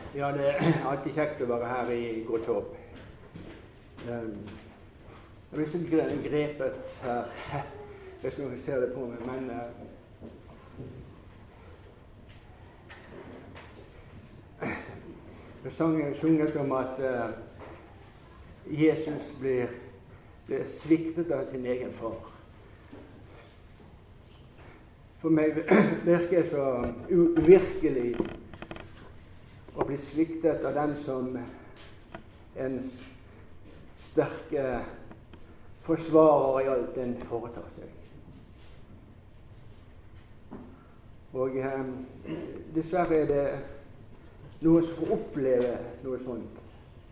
Ja, det er alltid kjekt å være her i Gåtorp. Jeg blir så grepet her, hvis noen ser det på meg, men det er sunget om at Jesus blir sviktet av sin egen far. For meg virker det så uvirkelig å bli sviktet av den som en sterke forsvarer i alt en foretar seg. Og dessverre er det noen som får oppleve noe sånt.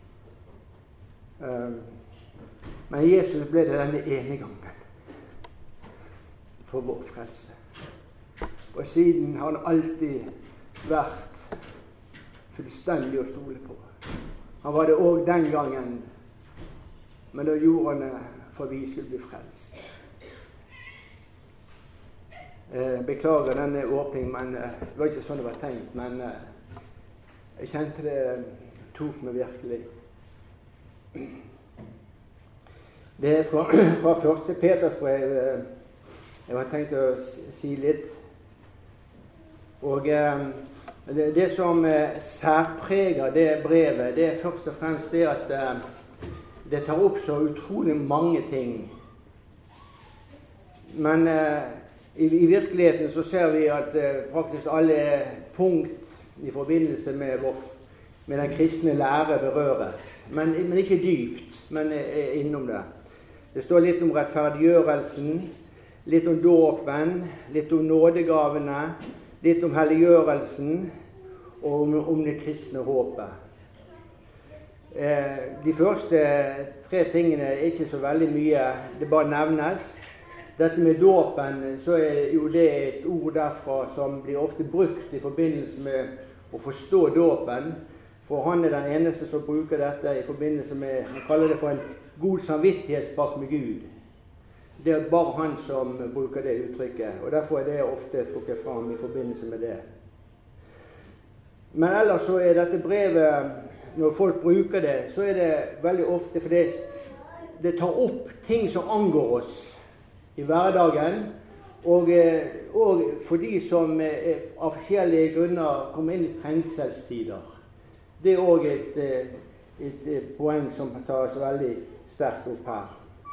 Men Jesus ble det denne ene gangen for vår frelse. Og siden har han alltid vært fullstendig å stole på. Han var det også den gangen, men da gjorde han det for vi skulle bli frelst. Beklager denne åpningen, men det var ikke sånn det var tenkt, men jeg kjente det tok meg virkelig. Det er fra første Peters brev jeg har tenkt å si litt. Og det som særpreger det brevet, det er først og fremst det at det tar opp så utrolig mange ting. Men i virkeligheten så ser vi at faktisk alle punkt i forbindelse med den kristne lære berøres. Men ikke dypt, men innom det. Det står litt om rettferdiggjørelsen, litt om dåpen, litt om nådegavene, litt om helliggjørelsen og om det kristne håpet. De første 3 tingene er ikke så veldig mye, det bare nevnes. Dette med dåpen, så er jo det et ord derfra som blir ofte brukt i forbindelse med å forstå dåpen. For han er den eneste som bruker dette i forbindelse med, han kaller det for en god samvittighetspakt med Gud. Det er bare han som bruker det uttrykket, og derfor er det ofte trukket fram i forbindelse med det. Men ellers så er dette brevet, når folk bruker det, så er det veldig ofte fordi det tar opp ting som angår oss i hverdagen, og for de som av forskjellige grunner kommer inn i trengselstider. Det er også et poeng som tas veldig sterkt opp her.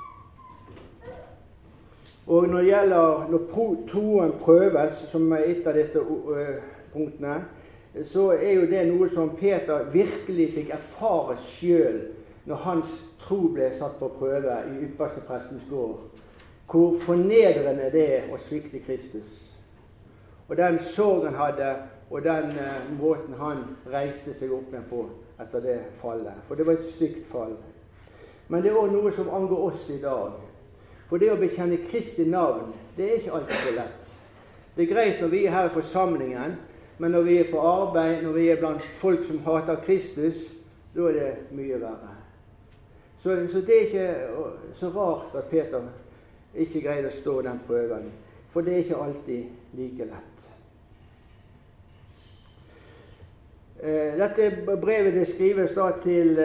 Og når det gjelder når troen prøves, som er et av disse punktene, så er jo det noe som Peter virkelig fikk erfare selv når hans tro ble satt på prøve i ypperste prestens gård. Hvor fornedrende det er å svikte Kristus. Og den sorg han hadde, og den måten han reiste seg opp med på etter det fallet. For det var et stygt fall. Men det er også noe som angår oss i dag. For det å bekjenne Kristi navn, det er ikke alltid så lett. Det er greit når vi er her i forsamlingen, men når vi er på arbeid, når vi er blant folk som hater Kristus, da er det mye verre. Så det er ikke så rart at Peter ikke greide å stå den prøven, for det er ikke alltid like lett. Dette brevet det skrives da til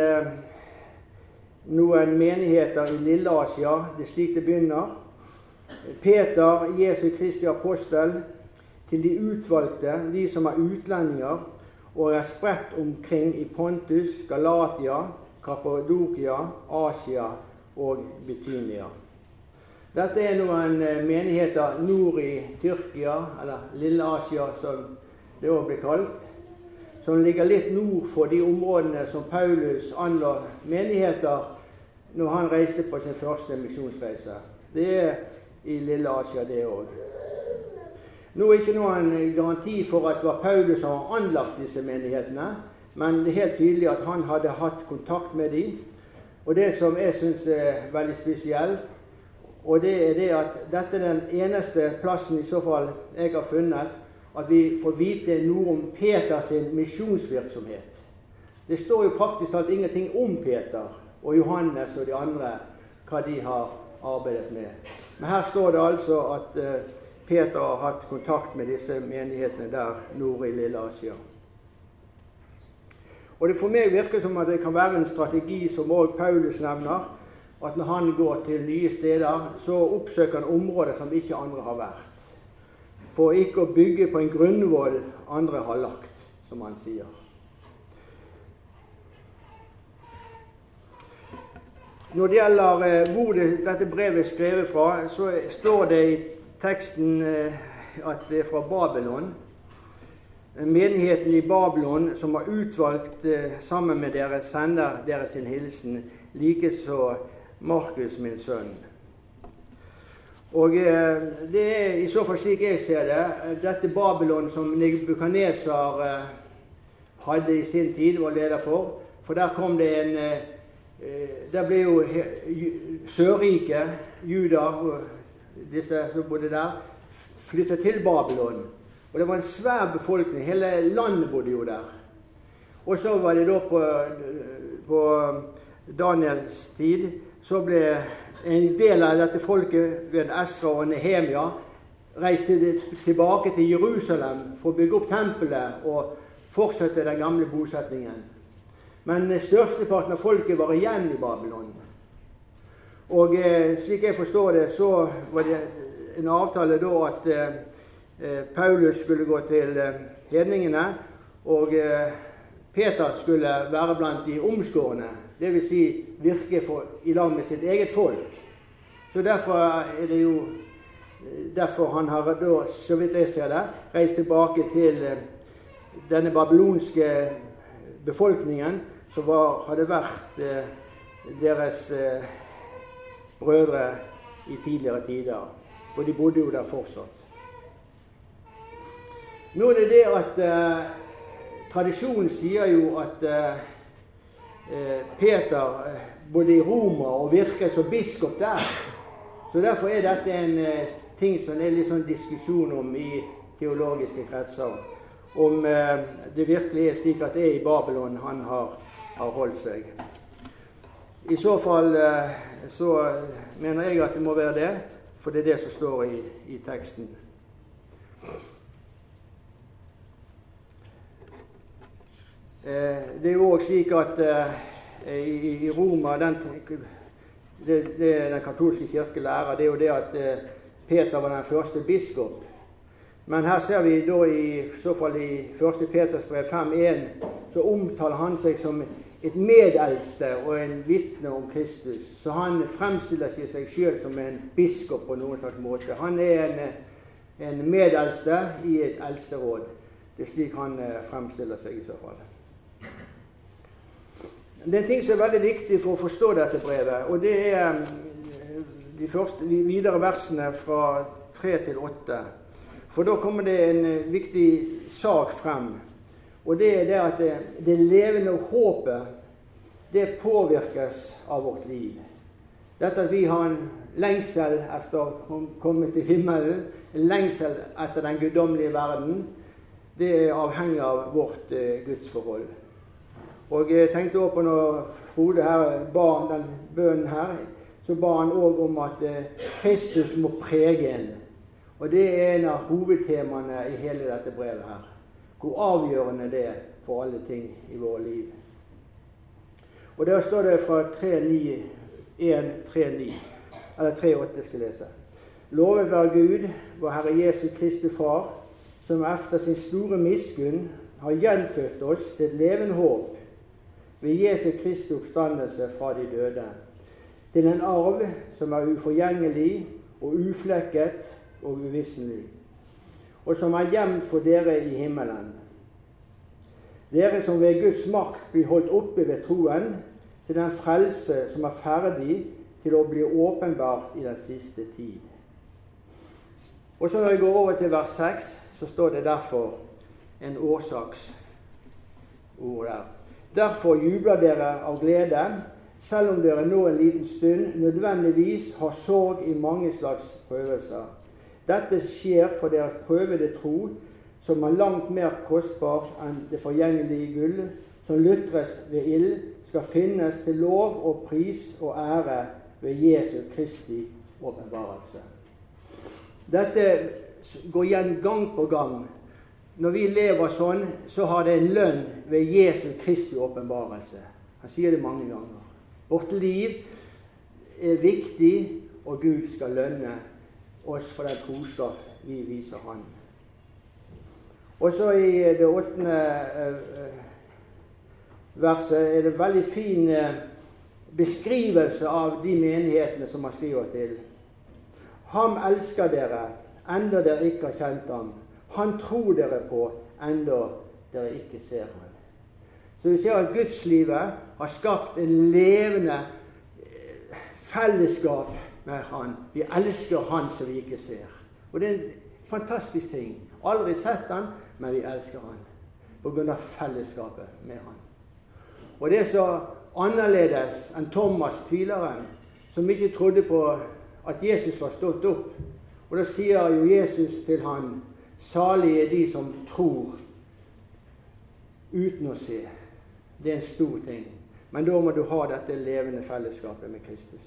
noen menigheter i Lille-Asia, det er slik det begynner. Peter, Jesu Kristi apostel, til de utvalgte, de som er utlendinger, og er spredt omkring i Pontus, Galatia, Kappadokia, Asia og Bithynia. Dette er noen menigheter nord i Tyrkia, eller Lille-Asia som det også blir kalt, som ligger litt nord for de områdene som Paulus anla menigheter når han reiste på sin første misjonsreise. Det er i Lille-Asia det også. Nå er ikke noen garanti for at det var Paulus som har anlagt disse menighetene, men det er helt tydelig at han hadde hatt kontakt med dem. Og det som jeg synes er veldig spesielt, og det er det at dette er den eneste plassen i så fall jeg har funnet, at vi får vite noe om Peters misjonsvirksomhet. Det står jo praktisk talt ingenting om Peter og Johannes og de andre, hva de har arbeidet med. Men her står det altså at Peter har hatt kontakt med disse menighetene der nord i Lille-Asia. Og det for meg virker som at det kan være en strategi som også Paulus nevner, at når han går til nye steder, så oppsøker han områder som ikke andre har vært. For ikke å bygge på en grunnvoll andre har lagt, som han sier. Når det gjelder hvor dette brevet er skrevet fra, så står det i teksten at det er fra Babylon. Menigheten i Babylon som har utvalgt sammen med dere, sender dere sin hilsen, like så Markus, min sønn. Og det er i så fall slik jeg ser det, dette Babylon som Nebukadnesar hadde i sin tid, var leder for der kom det der ble jo Sørriket, Juda og disse som bodde der, flyttet til Babylon. Og det var en svær befolkning, hele landet bodde jo der. Og så var det da på Daniels tid, så ble en del av dette folket ved Esra og Nehemia reiste tilbake til Jerusalem for å bygge opp tempelet og fortsette den gamle bosetningen. Men størsteparten av folket var igjen i Babylon. Og slik jeg forstår det, så var det en avtale da at Paulus skulle gå til hedningene, og Peter skulle være blant de omskårne, det vil si virke i lag med sitt eget folk. Så derfor er det jo derfor han har da, så vidt jeg ser det, reist tilbake til denne babylonske befolkningen som hadde vært deres brødre i tidligere tider, og de bodde jo der fortsatt. Nå er det det at tradisjonen sier jo at Peter bodde i Roma og virket som biskop der, så derfor er dette en ting som er litt sånn diskusjon om i teologiske kretser, om det virkelig er slik at det er i Babylon han har holdt seg. I så fall så mener jeg at det må være det, for det er det som står i teksten. Det er jo også slik at i Roma, det den katolske kirke lærer, det er jo det at Peter var den første biskop. Men her ser vi da i så fall i 1. Peters brev 5.1, så omtaler han seg som et medeldste og en vitne om Kristus. Så han fremstiller seg selv som en biskop på noen slags måte. Han er en medeldste i et eldsteråd. Det er slik han fremstiller seg i så fall. Det er en ting som er veldig viktig for å forstå dette brevet, og det er de videre versene fra 3 til 8. For da kommer det en viktig sak frem, og det er det at det levende håpet, det påvirkes av vårt liv. Dette at vi har en lengsel etter å komme til himmelen, en lengsel etter den guddommelige verden, det er avhengig av vårt gudsforhold. Og jeg tenkte også på når Frode her ba den bønnen her, så ba han også om at Kristus må prege en. Og det er en av hovedtemaene i hele dette brevet her. Hvor avgjørende det er for alle ting i våre liv. Og der står det fra 1.3.9, eller 3.8 skal jeg lese. Lovet være Gud, vår Herre Jesu Kristi Far, som efter sin store miskunn har gjenfødt oss til et levende håp ved Jesu Kristi oppstandelse fra de døde, til en arv som er uforgjengelig og uflekket og uvisselig, og som er gjemt for dere i himmelen. Dere som ved Guds makt blir holdt oppe ved troen, til den frelse som er ferdig til å bli åpenbart i den siste tid. Og så når jeg går over til vers 6, så står det derfor en årsaksord der. Derfor jubler dere av glede, selv om dere nå en liten stund nødvendigvis har sorg i mange slags prøvelser. Dette skjer for deres prøvede tro, som er langt mer kostbart enn det forgjengelige gull, som lutres ved ild, skal finnes til lov og pris og ære ved Jesu Kristi åpenbarelse. Dette går igjen gang på gang når vi lever sånn, så har det en lønn ved Jesu Kristi åpenbarelse. Han sier det mange ganger. Vårt liv er viktig, og Gud skal lønne oss for den troskap vi viser Han. Og så i det 8. verset er det veldig fin beskrivelse av de menighetene som han skriver til. Ham elsker dere, enda dere ikke har kjent ham. Han tror dere på, enda dere ikke ser ham. Så vi ser at Gudslivet har skapt en levende fellesskap med Han. Vi elsker Han som vi ikke ser. Og det er en fantastisk ting. Aldri sett Han, men vi elsker Han på grunn av fellesskapet med Han. Og det er så annerledes enn Thomas, tvileren, som ikke trodde på at Jesus var stått opp. Og da sier jo Jesus til han, salige er de som tror uten å se. Det er en stor ting. Men da må du ha dette levende fellesskapet med Kristus.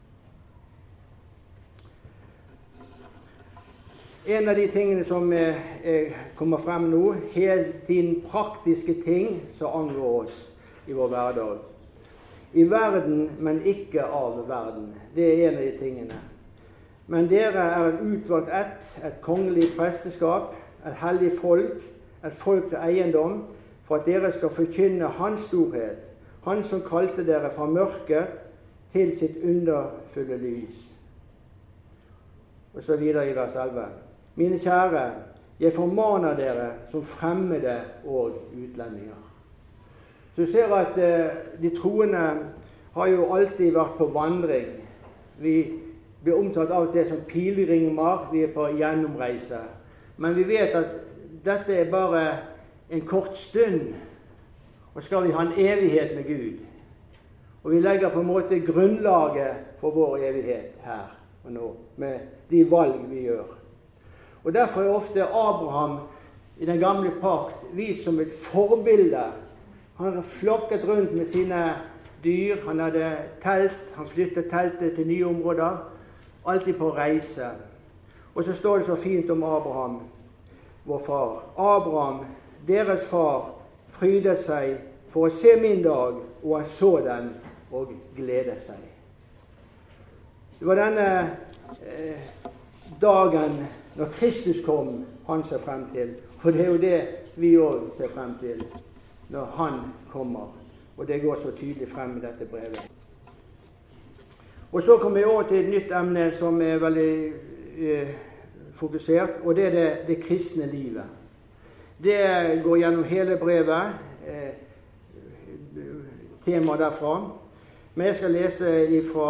En av de tingene som kommer frem nå, helt tiden praktiske ting som angår oss i vår hverdag. I verden, men ikke av verden. Det er en av de tingene. Men dere er et utvalgt et kongelig presteskap, et hellig folk, et folk til eiendom, for at dere skal forkynne Hans storhet, Han som kalte dere fra mørket til sitt underfulle lys. Og så videre i vers 11. Mine kjære, jeg formaner dere som fremmede og utlendinger. Så du ser at de troende har jo alltid vært på vandring. Vi blir omtalt av det som pilgrimer, vi er på gjennomreise. Men vi vet at dette er bare en kort stund, og skal vi ha en evighet med Gud. Og vi legger på en måte grunnlaget for vår evighet her og nå, med de valg vi gjør. Og derfor er ofte Abraham i den gamle pakt vist som et forbilde. Han har flokket rundt med sine dyr, han hadde telt, han flyttet teltet til nye områder, alltid på reise. Og så står det så fint om Abraham, vår far. Abraham, deres far, frydet seg for å se min dag, og han så den og gledet seg. Det var denne dagen når Kristus kom, han ser frem til. For det er jo det vi også ser frem til, når han kommer. Og det går så tydelig frem i dette brevet. Og så kommer vi over til et nytt emne som er veldig fokusert, og det er det kristne livet. Det går gjennom hele brevet, tema derfra. Men jeg skal lese fra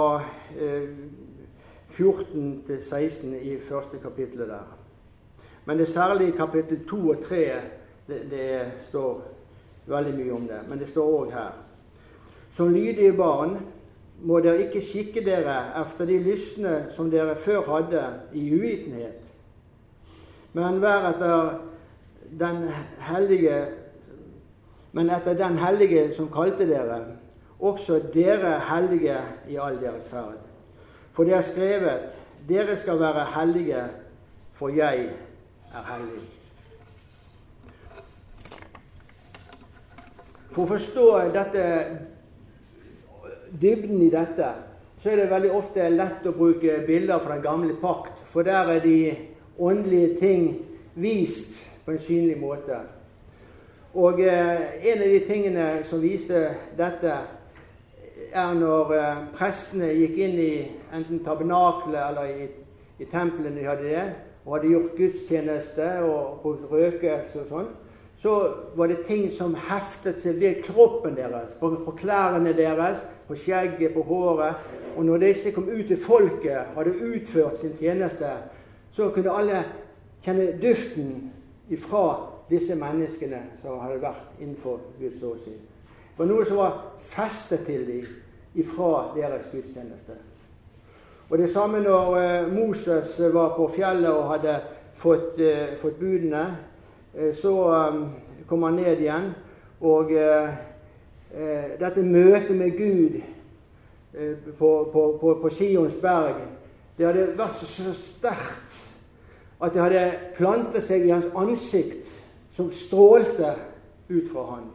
14 til 16 i første kapittelet der. Men det er særlig kapittel 2 og 3 det står veldig mye om det. Men det står også her. Som lydige barn må dere ikke skikke dere efter de lystne som dere før hadde i uvitenhet. Men vær etter den hellige som kalte dere, også dere hellige i all deres ferd. For det er skrevet, dere skal være hellige, for jeg er hellig. For å forstå dybden i dette, så er det veldig ofte lett å bruke bilder fra den gamle pakt, for der er de åndelige ting vist på en synlig måte. Og en av de tingene som viser dette, er når prestene gikk inn i enten tabernaklet eller i tempelet når de hadde det, og hadde gjort gudstjeneste og brukt røkelse og sånn, så var det ting som heftet seg ved kroppen deres, på klærne deres, på skjegget, på håret. Og når disse kom ut til folket, hadde utført sin tjeneste, så kunne alle kjenne duften ifra disse menneskene som hadde vært innenfor Guds åsyn. Det var noe som var festet til dem ifra deres gudstjeneste. Og det samme når Moses var på fjellet og hadde fått budene, så kom han ned igjen, og dette møtet med Gud på Sions berg, det hadde vært så sterkt at det hadde plantet seg i hans ansikt som strålte ut fra han.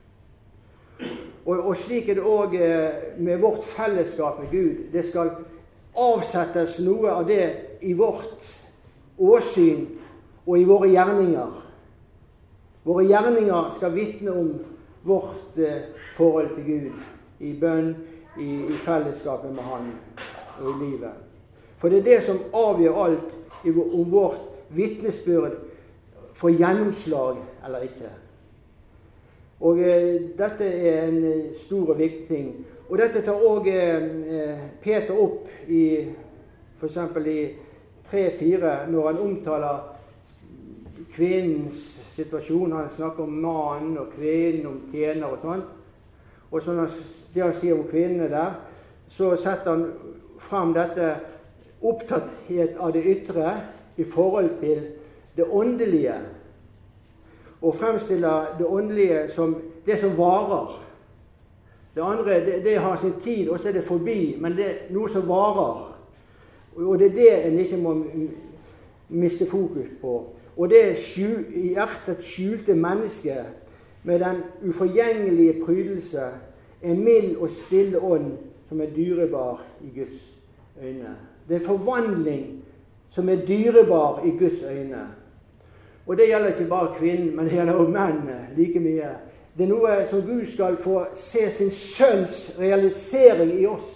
Og slik det også med vårt fellesskap med Gud. Det skal avsettes noe av det i vårt åsyn og i våre gjerninger. Våre gjerninger skal vitne om vårt forhold til Gud, i bønn, i fellesskapet med han og i livet. For det er det som avgjør alt om vårt vitnesbyrd får gjennomslag eller ikke. Og dette er en stor og viktig ting. Og dette tar også Peter opp for eksempel i 3-4, når han omtaler kvinnens situasjon. Han snakker om mannen og kvinnen, om tjener og sånt. Og sånn det han sier om kvinnene der, så setter han frem dette opptatthet av det ytre i forhold til det åndelige, og fremstiller det åndelige som det som varer. Det andre, det har sin tid, og så er det forbi, men det er noe som varer. Og det er det en ikke må miste fokus på. Og det i hjertet skjulte mennesket med den uforgjengelige prydelse, en mild og stille ånd som er dyrebar i Guds øyne. Det er forvandling som er dyrebar i Guds øyne. Og det gjelder ikke bare kvinnen, men det gjelder også menn like mye. Det er noe som Gud skal få se sin sønns realisering i oss.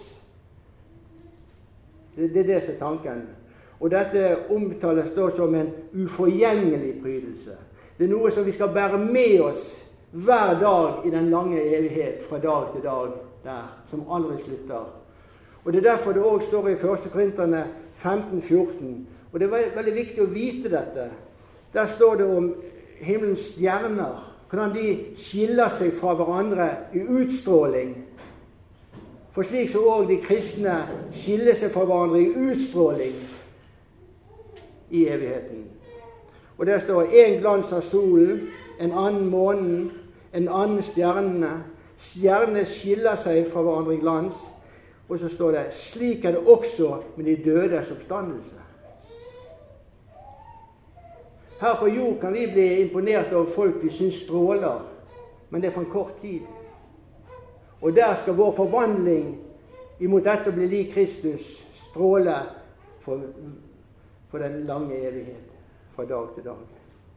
Det er det som er tanken. Og dette omtales da som en uforgjengelig prydelse. Det er noe som vi skal bære med oss hver dag i den lange evighet, fra dag til dag der, som aldri slutter. Og det er derfor det også står i 1. Korinterne 15-14. Og det er veldig viktig å vite dette. Der står det om himmelens stjerner, hvordan de skiller seg fra hverandre i utstråling. For slik så også de kristne skiller seg fra hverandre i utstråling i evigheten. Og der står en glans av solen, en annen månen, en annen stjernene. Stjernene skiller seg fra hverandre i glans. Og så står det, slik er det også med de dødes oppstandelse. Her på jord kan vi bli imponert av folk vi synes stråler, men det er for en kort tid. Og der skal vår forvandling imot dette å bli lik Kristus stråle for den lange evighet, fra dag til dag.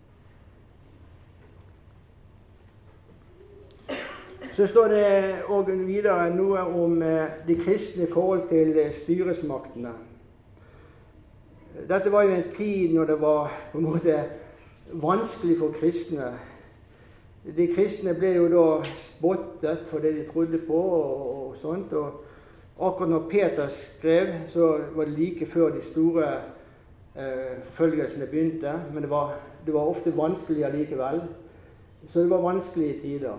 Så står det også videre noe om de kristne i forhold til styresmaktene. Dette var jo en tid når det var på en måte vanskelig for kristne. De kristne ble jo da spottet for det de trodde på og sånt. Og akkurat når Peter skrev, så var det like før de store forfølgelsene begynte. Men det var ofte vanskelig allikevel. Så det var vanskelige tider.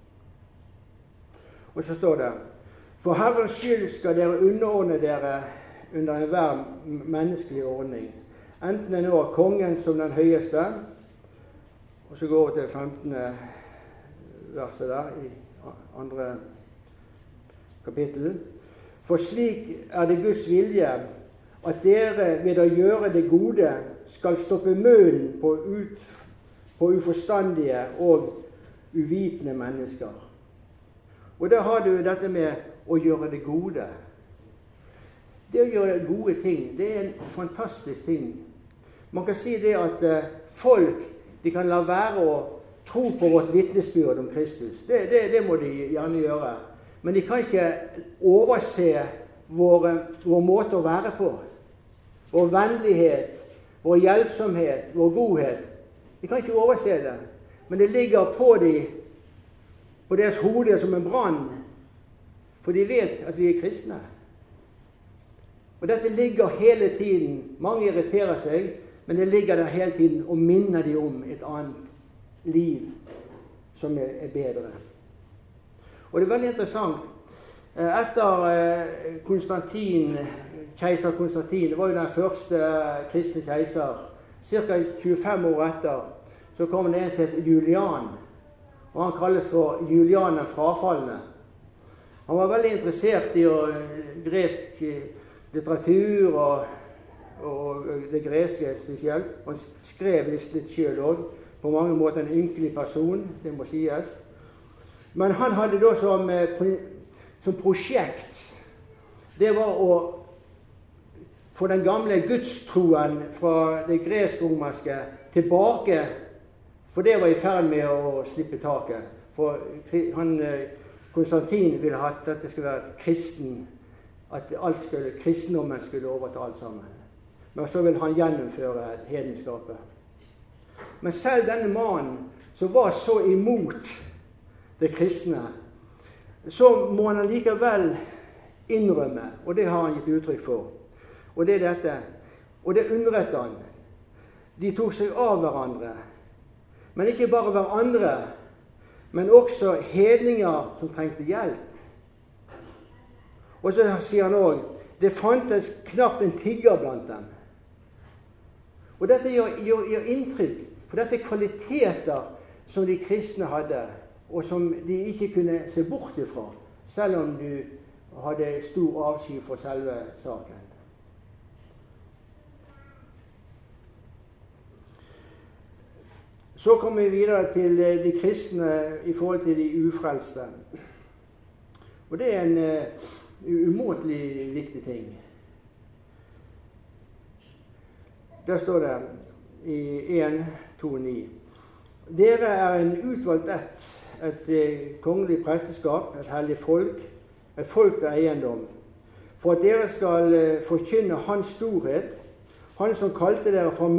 Og så står det, for Herrens skyld skal dere underordne dere under enhver menneskelig ordning. Enten det nå er kongen som den høyeste, og så går vi til 15. verset der i 2. kapittel. For slik er det Guds vilje at dere ved å gjøre det gode skal stoppe munnen på uforstandige og uvitende mennesker. Og der har du dette med å gjøre det gode. Det å gjøre gode ting, det er en fantastisk ting. Man kan si det at folk, de kan la være å tro på vårt vitnesbyrd om Kristus. Det må de gjerne gjøre. Men de kan ikke overse vår måte å være på. Vår vennlighet, vår hjelpsomhet, vår godhet. De kan ikke overse det. Men det ligger på deres hode som en brann. For de vet at vi er kristne. Og dette ligger hele tiden. Mange irriterer seg, men det ligger der hele tiden og minner de om et annet liv som er bedre. Og det er veldig interessant. Etter keiser Konstantin, det var jo den første kristne keiser, ca. 25 år etter, så kom det en som het Julian, og han kalles for Julian den frafallende. Han var veldig interessert i gresk litteratur og det greske spesielt. Han skrev litt selv også, på mange måter en ynkelig person, det må sies. Men han hadde da som prosjekt, det var å få den gamle gudstroen fra det gresk-romerske tilbake, for det var i ferd med å slippe taket. For Konstantin ville ha at dette skulle være kristen, at kristendommen skulle overta alt sammen. Men så ville han gjennomføre hedenskapet. Men selv denne mannen som var så imot det kristne, så må han likevel innrømme, og det har han gitt uttrykk for. Og det er dette, og det undret han. De tok seg av hverandre, men ikke bare hverandre, men også hedninger som trengte hjelp. Og så sier han også, det fantes knapt en tigger blant dem. Og dette gjør inntrykk, for dette er kvaliteter som de kristne hadde, og som de ikke kunne se bort ifra, selv om du hadde stor avsky for selve saken. Så kommer vi videre til de kristne i forhold til de ufrelste. Og det er en umåtelig viktig ting. Der står det i 1:2-9. Dere er en utvalgt et kongelig presteskap, et hellig folk, et folk til eiendom, for at dere skal forkynne hans storhet, han som kalte dere fra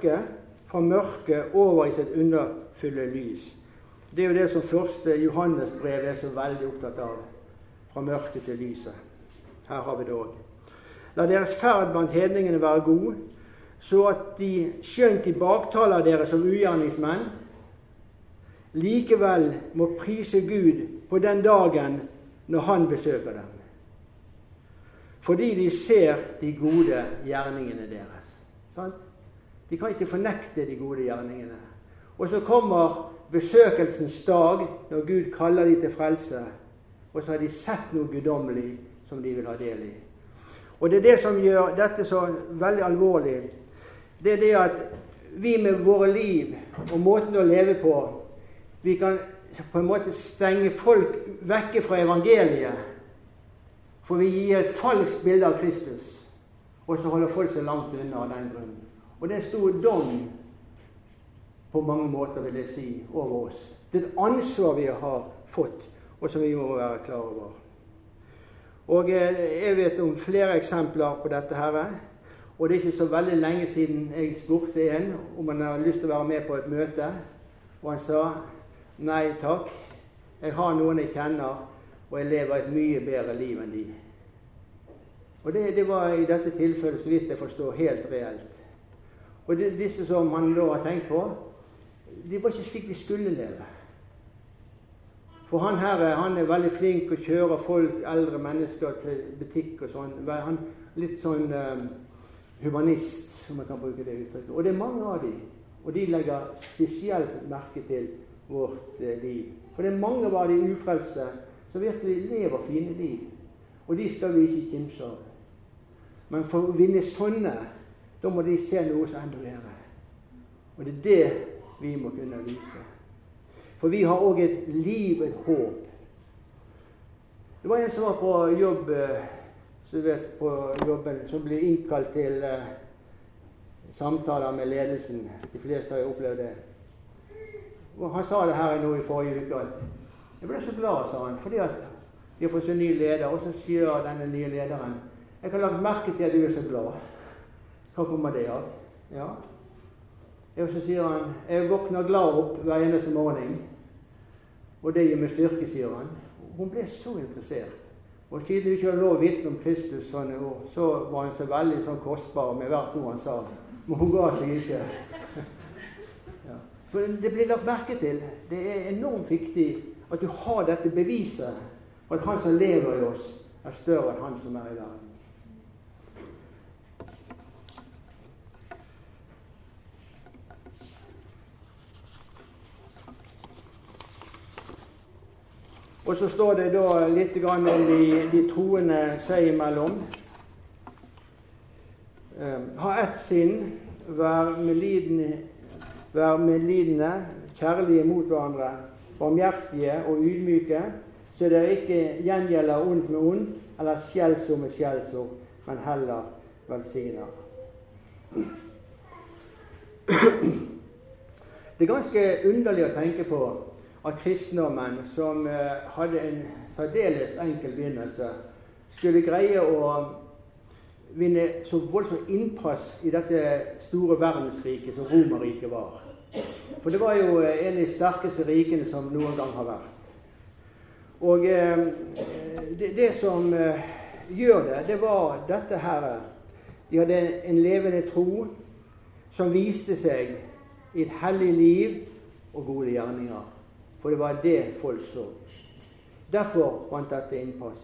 mørke over i sitt underfulle lys. Det er jo det som første Johannes brev er så veldig opptatt av, fra mørke til lyset. Her har vi det også. La deres ferd blant hedningene være god, så at de skjønt de baktaler dere som ugjerningsmenn, likevel må prise Gud på den dagen når han besøker dem. Fordi de ser de gode gjerningene deres. Sant? De kan ikke fornekte de gode gjerningene. Og så kommer besøkelsens dag, når Gud kaller de til frelse, og så har de sett noe guddommelig som de vil ha del i. Og det er det som gjør dette så veldig alvorlig. Det er det at vi med våre liv og måten å leve på, vi kan på en måte stenge folk vekke fra evangeliet, for vi gir et falskt bilde av Kristus, og så holder folk seg langt unna av den grunnen. Og det er en stor dom på mange måter, vil jeg si, over oss. Det er et ansvar vi har fått, og som vi må være klar over. Og jeg vet om flere eksempler på dette her, og det er ikke så veldig lenge siden jeg spurte en om han hadde lyst til å være med på et møte, og han sa, nei takk, jeg har noen jeg kjenner, og jeg lever et mye bedre liv enn de. Og det var i dette tilfellet, så vidt jeg forstår, helt reelt. Og disse som han da har tenkt på, de var ikke slik de skulle leve. For han her, han er veldig flink å kjøre folk, eldre mennesker til butikk og sånn. Han er litt sånn humanist, om man kan bruke det uttrykket. Og det er mange av dem, og de legger spesielt merke til vårt liv. For det er mange av de ufrelste som virkelig lever fine liv, og de skal vi ikke kimse av. Men for å vinne sånne, da må de se noe som enda bedre. Og det er det vi må kunne vise. For vi har også et liv, et håp. Det var en som var på jobb, så vet, på jobben, som ble innkalt til samtaler med ledelsen. De fleste har jo opplevd det. Og han sa det her nå i forrige uke, at jeg ble så glad, sa han, fordi at de har fått en ny leder, og så sier denne nye lederen, jeg har lagt merke til at du er så glad. Hva kommer det av? Ja. Og så sier han, jeg våkner glad opp hver eneste morgen, og det gir meg styrke, sier han. Hun ble så interessert. Og siden hun ikke har lov å vitne om Kristus sånne år, så var han så veldig sånn kostbar med hvert ord han sa. Men hun ga seg ikke. Ja. For det blir lagt merke til. Det er enormt viktig at du har dette beviset for at han som lever i oss er større enn han som er i verden. Og så står det da litt om de troende seg imellom. Ha ett sinn, vær være medlidende, kjærlige mot hverandre, barmhjertige og ydmyke, så dere ikke gjengjelder ondt med ondt, eller skjellsord med skjellsord, men heller velsigner. Det er ganske underlig å tenke på at kristendommen, som hadde en særdeles enkel begynnelse, skulle greie å vinne så voldsomt innpass i dette store verdensriket som Romerriket var. For det var jo en av de sterkeste rikene som noen gang har vært. Og det som gjør det var dette her. De hadde en levende tro som viste seg i et hellig liv og gode gjerninger. For det var det folk så. Derfor vant dette innpass.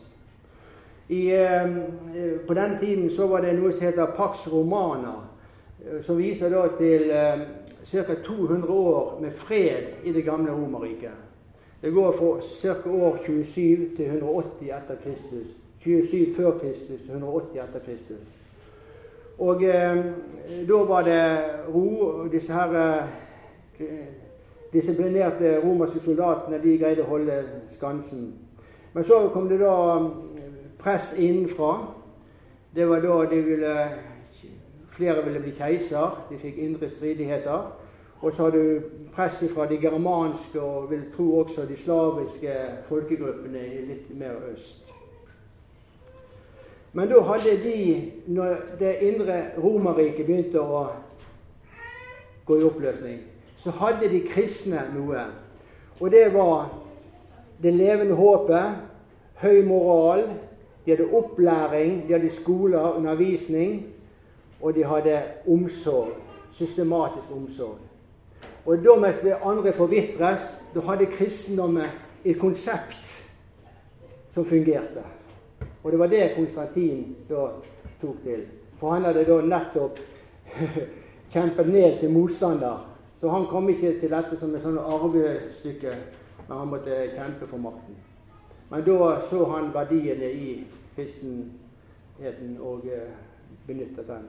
På den tiden så var det noe som heter Pax Romana, som viser da til ca. 200 år med fred i det gamle Romerriket. Det går fra ca. år 27 til 180 etter Kristus. 27 før Kristus til 180 etter Kristus. Og da var det ro, og disse disiplinerte romerske soldatene, de greide å holde skansen. Men så kom det da press innenfra. Det var da flere ville bli keiser, de fikk indre stridigheter. Og så hadde du presset fra de germanske og vil tro også de slaviske folkegruppene litt mer øst. Men da hadde de, når det indre Romerriket begynte å gå i oppløsning, så hadde de kristne noe. Og det var det levende håpet, høy moral, de hadde opplæring, de hadde skoler, undervisning, og de hadde omsorg, systematisk omsorg. Og da mens det andre forvitres, da hadde kristendommen et konsept som fungerte. Og det var det Konstantin da tok til. For han hadde da nettopp kjempet ned sin motstander. Så han kom ikke til dette som et sånn arvestykke, men han måtte kjempe for makten. Men da så han verdiene i kristenheten og benyttet den.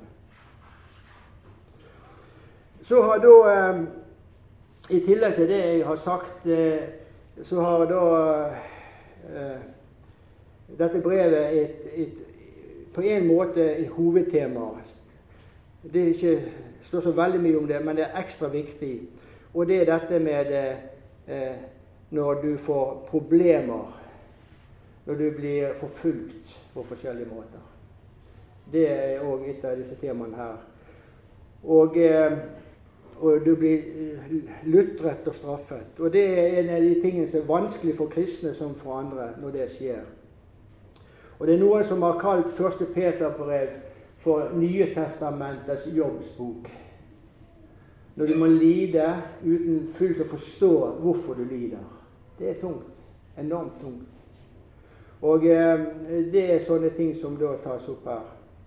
Så har da, i tillegg til det jeg har sagt, så har da dette brevet på en måte et hovedtema. Det står så veldig mye om det, men det er ekstra viktig. Og det er dette med når du får problemer, når du blir forfulgt på forskjellige måter. Det er også et av disse temaene her. Og du blir lutret og straffet. Og det er en av de tingene som er vanskelig for kristne som for andre når det skjer. Og det er noen som har kalt 1. Peterbrev for Nye testamentets jobbsbok. Når du må lide uten fullt å forstå hvorfor du lider. Det er tungt. Enormt tungt. Og det er sånne ting som da tas opp her.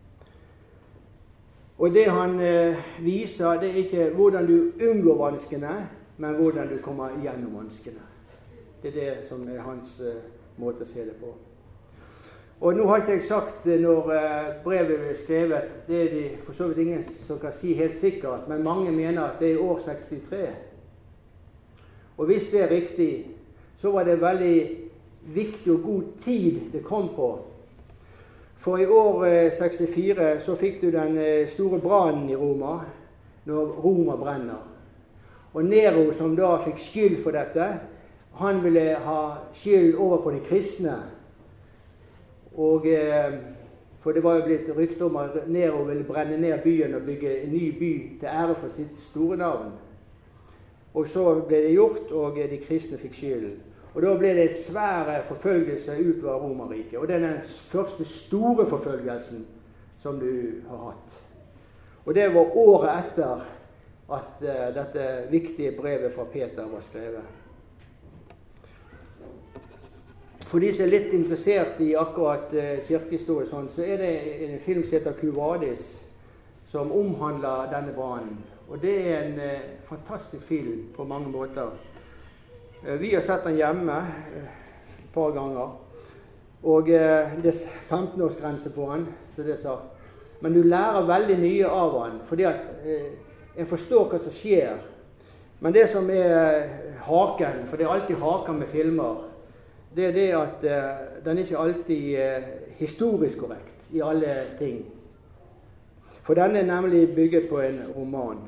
Og det han viser, det er ikke hvordan du unngår vanskene, men hvordan du kommer gjennom vanskene. Det er det som er hans måte å se det på. Og nå har ikke jeg sagt når brevet ble skrevet, det er det for så vidt ingen som kan si helt sikkert, men mange mener at det er år 63. Og hvis det er riktig, så var det veldig viktig og god tid det kom på. For i år 64 så fikk du den store brannen i Roma, når Roma brenner. Og Nero, som da fikk skyld for dette, han ville ha skyld over på de kristne. Og, for det var jo blitt rykte om at Nero ville brenne ned byen og bygge en ny by til ære for sitt store navn. Og så ble det gjort, og de kristne fikk skylden. Og da ble det svære forfølgelse utover Romerriket. Og det er den første store forfølgelsen som du har hatt. Og det var året etter at dette viktige brevet fra Peter var skrevet. For de som er litt interessert i akkurat kirkehistorie, så er det en film som heter Quo Vadis, som omhandler denne brannen. Og det er en fantastisk film på mange måter. Vi har sett den hjemme et par ganger, og det er 15-årsgrense på den, så det er sagt. Men du lærer veldig mye av den, fordi at en forstår hva som skjer. Men det som haken, for det alltid haken med filmer, det det at den ikke alltid historisk korrekt i alle ting. For den nemlig bygget på en roman.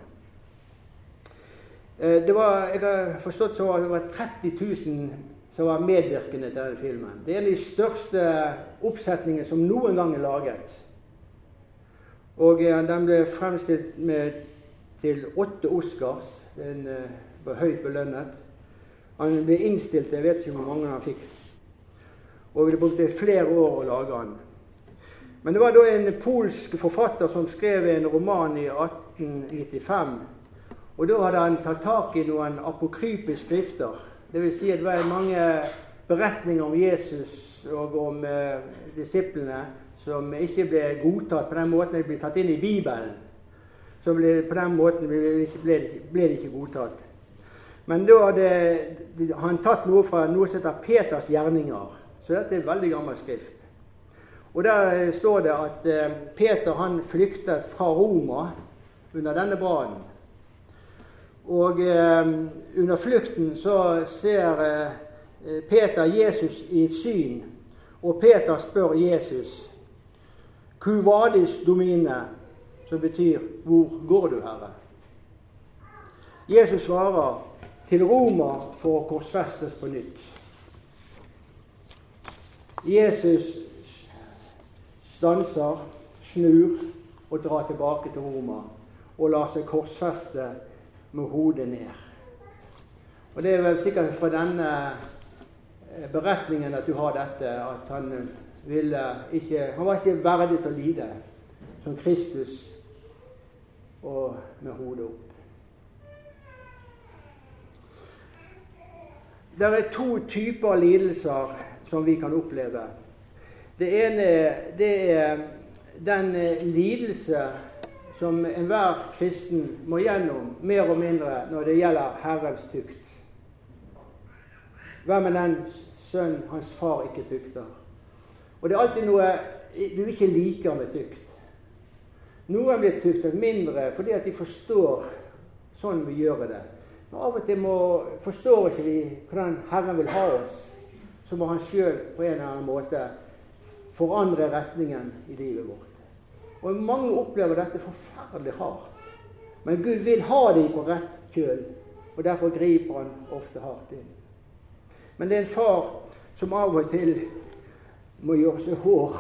Jeg har forstått så at det var 30 000 som var medvirkende til denne filmen. Det de største oppsetningene som noen gang laget. Og den ble fremstilt til 8 Oscars. Den var høyt belønnet. Han ble innstilt, jeg vet ikke hvor mange han fikk. Og det brukte flere år å lage han. Men det var da en polsk forfatter som skrev en roman i 1895. Og da hadde han tatt tak i noen apokrype skrifter. Det vil si at det var mange beretninger om Jesus og om disiplene som ikke ble godtatt på den måten de ble tatt inn i Bibelen. Så på den måten ble det ikke godtatt. Men da hadde han tatt noe fra noe som heter Peters gjerninger. Så dette veldig gammel skrift. Og der står det at Peter han flyktet fra Roma under denne brannen. Og under flukten så ser Peter Jesus i et syn, og Peter spør Jesus, «Quo vadis domine?» som betyr, «Hvor går du, Herre?» Jesus svarer, «Til Roma for å korsfestes på nytt». Jesus stanser, snur og drar tilbake til Roma og lar seg korsfeste med hodet ned. Og det vel sikkert fra denne beretningen at du har dette, at han var ikke verdig til å lide som Kristus og med hodet opp. Det 2 typer lidelser som vi kan oppleve. Det ene det den lidelse som enhver kristen må gjennom, mer og mindre, når det gjelder Herrens tukt. Hvem den sønn hans far ikke tukter? Og det alltid noe du ikke liker med tukt. Noen blir tuktet mindre fordi at de forstår sånn vi gjør det. Men av og til forstår ikke vi hvordan Herren vil ha oss, så må han selv på en eller annen måte forandre retningen i livet vårt. Og mange opplever dette forferdelig hardt. Men Gud vil ha dem på rett kjøl, og derfor griper han ofte hardt inn. Men det en far som av og til må gjøre seg hår.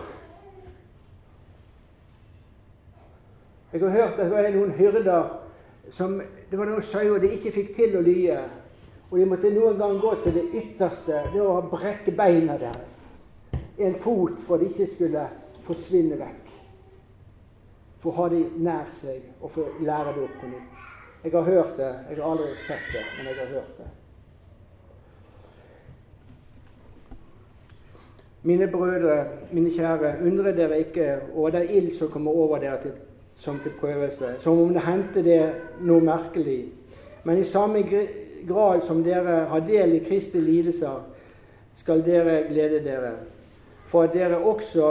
Jeg har hørt at det var noen hyrder som, det var noen sauer de ikke fikk til å lye, og de måtte noen gang gå til det ytterste, det var å brekke beina deres. En fot for at de ikke skulle forsvinne vekk. For å ha de nær seg og få lære det opp på nytt. Jeg har hørt det, jeg har aldri sett det, men jeg har hørt det. Mine brødre, mine kjære, undrer dere ikke over den ild som kommer over dere som til prøvelse, som om det hendte det noe merkelig. Men i samme grad som dere har del i Kristi lidelser, skal dere glede dere, for at dere også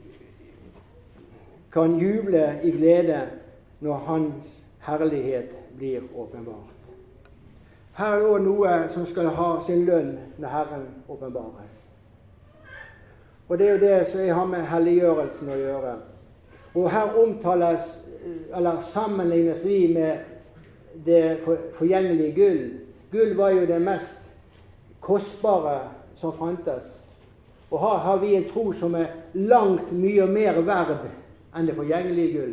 kan juble i glede når hans herlighet blir åpenbart. Her også noe som skal ha sin lønn når Herren åpenbares. Og det jo det som jeg har med helliggjørelsen å gjøre. Og her omtales, eller sammenlignes vi med det forgjengelige gull. Gull var jo det mest kostbare som fantes. Og her har vi en tro som langt mye mer verd enn det forgjengelige gull.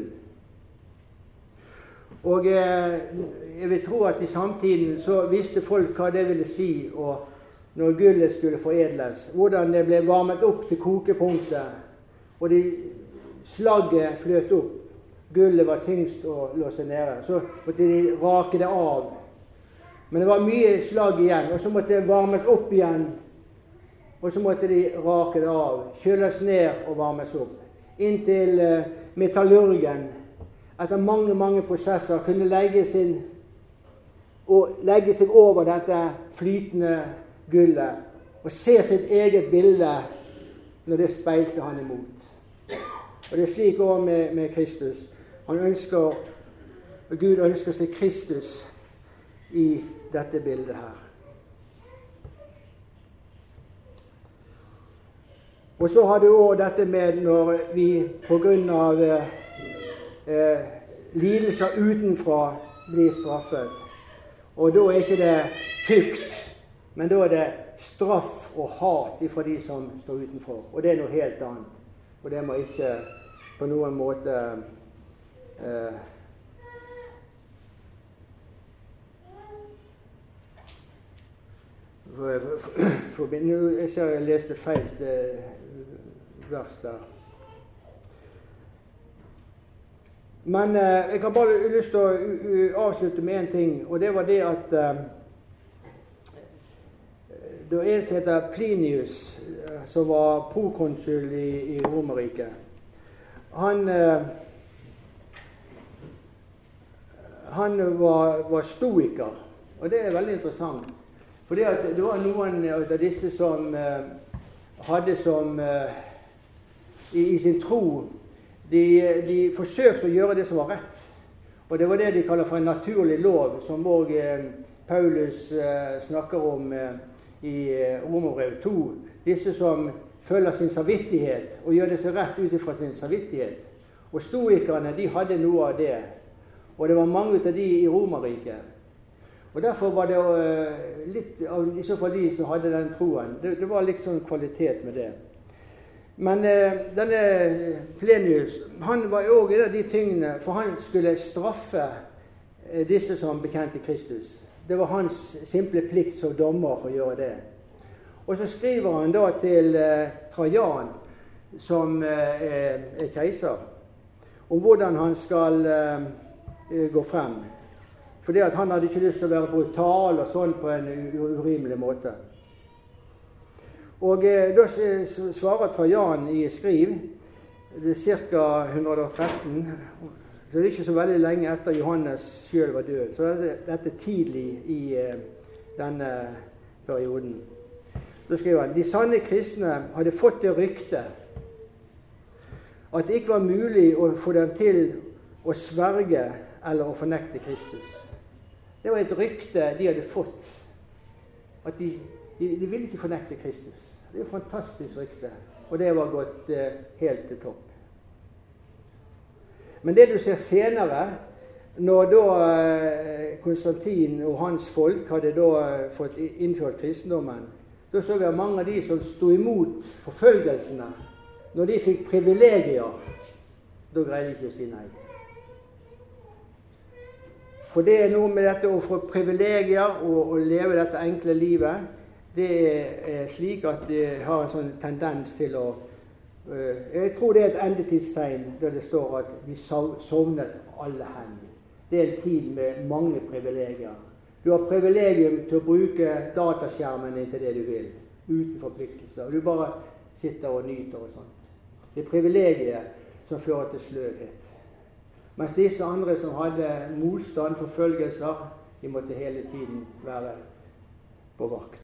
Og jeg vil tro at i samtiden så visste folk hva det ville si når gullet skulle foredles. Hvordan det ble varmet opp til kokepunktet, og slagget fløt opp. Gullet var tyngst å låse nede. Så måtte de rake det av. Men det var mye slag igjen, og så måtte det varmes opp igjen. Og så måtte de rake det av, kjøles ned og varmes opp. Inntil metallurgen, etter mange prosesser, kunne legge seg over dette flytende gullet og se sitt eget bilde når det speilte han imot. Og det er slik også med Kristus. Gud ønsker seg Kristus i dette bildet her. Og så har du også dette med når vi på grunn av lidelser utenfra blir straffet. Og da er ikke det frykt, men da er det straff og hat ifra de som står utenfor. Og det er noe helt annet. Og det må ikke på noen måte jeg ser jeg leste feil vers der. Men jeg har bare lyst til å avslutte med en ting, og det var det at det var en som heter Plinius, som var prokonsul i Romerriket. Han var stoiker, og det er veldig interessant. For det var noen av disse som hadde som i sin tro de forsøkte å gjøre det som var rett. Og det var det de kaller for en naturlig lov, som også Paulus snakker om i Romerbrevet 2. Disse som følger sin samvittighet og gjør det så rett ut fra sin samvittighet. Og stoikerne, de hadde noe av det. Og det var mange av de i Romerriket. Og derfor var det litt av i så fall de som hadde den troen. Det var liksom kvalitet med det. Men denne Plinius, han var jo også en av de tingene, for han skulle straffe disse som bekjente Kristus. Det var hans simple plikt som dommer å gjøre det. Og så skriver han da til Trajan, som er keiser, om hvordan han skal gå frem. Fordi at han hadde ikke lyst til å være brutal og sånn på en urimelig måte. Og da svarer Trajan i skriv, det er ca. 113, så det er ikke så veldig lenge etter Johannes selv var død. Så dette er tidlig i denne perioden. Så skriver han, de sanne kristne hadde fått det rykte at det ikke var mulig å få dem til å sverge eller å fornekte Kristus. Det var et rykte de hadde fått, at de ville ikke fornekte Kristus. Det er et fantastisk rykte, og det var gått helt til topp. Men det du ser senere, når da Konstantin og hans folk hadde da fått innført kristendommen, da så vi at mange av de som stod imot forfølgelsene, når de fikk privilegier, da greide de ikke å si nei. For det er noe med dette å få privilegier og leve dette enkle livet. Det er slik at det har en sånn tendens til å jeg tror det er et endetidstegn der det står at de sovnet alle hen. Det er en tid med mange privilegier. Du har privilegium til å bruke dataskjermen til det du vil, uten forpliktelser. Du bare sitter og nyter og sånt. Det er privilegier som fører til sløvhet. Mens disse andre som hadde motstand, forfølgelser, de måtte hele tiden være på vakt.